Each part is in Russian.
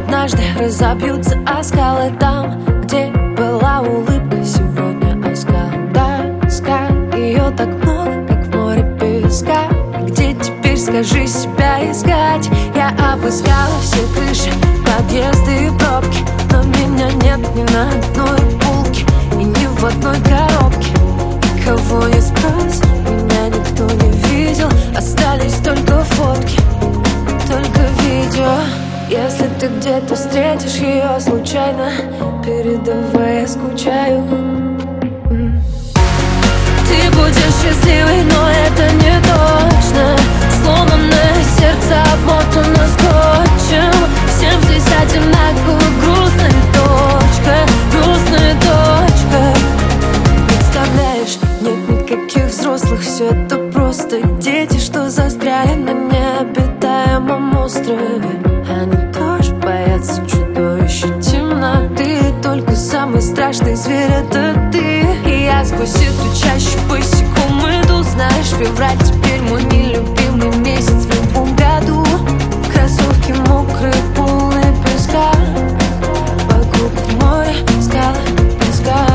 однажды разобьются о скалы. Там, где была улыбка, сегодня оскал. Тоска, ее так много, как в море песка. Где теперь, скажи, себя искать? Я обыскала все крыши, подъезды и пробки, но меня нет ни на одной полке и ни в одной коробке. И кого не спросишь, меня никто не видел. Остались только фотки, только видео. Если ты где-то встретишь ее случайно, передавай, я скучаю. Ты будешь счастливой, но это не точно. Сломанное сердце обмотано скотчем. Всем здесь одинаково грустная точка, грустная точка. Представляешь, нет никаких взрослых, все это просто дети, что застряли на необитаемом острове. Они тоже боятся чудовища темноты. Только самый страшный зверь — это ты. И я сквозь эту чащу босиком иду. Знаешь, февраль теперь мой нелюбимый месяц в любом году. Кроссовки мокрые, полные песка. Вокруг море, скалы, песка.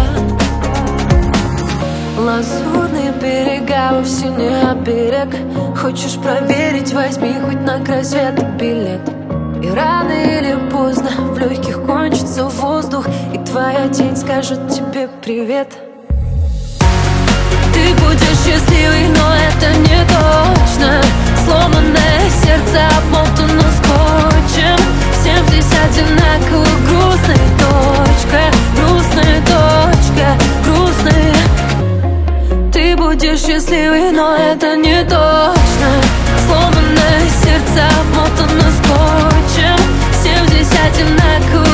Лазурные берега, вовсе не оберег. Хочешь проверить, возьми хоть на край света билет. И рано или поздно в легких кончится воздух, и твоя тень скажет тебе привет. Ты будешь счастливой, но это не точно. Сломанное сердце обмотано скотчем. Всем здесь одинаково грустная точка, грустная точка, грустная. Ты будешь счастливой, но это не точно. Сломанное сердце обмотано скотчем. Всем здесь одинаково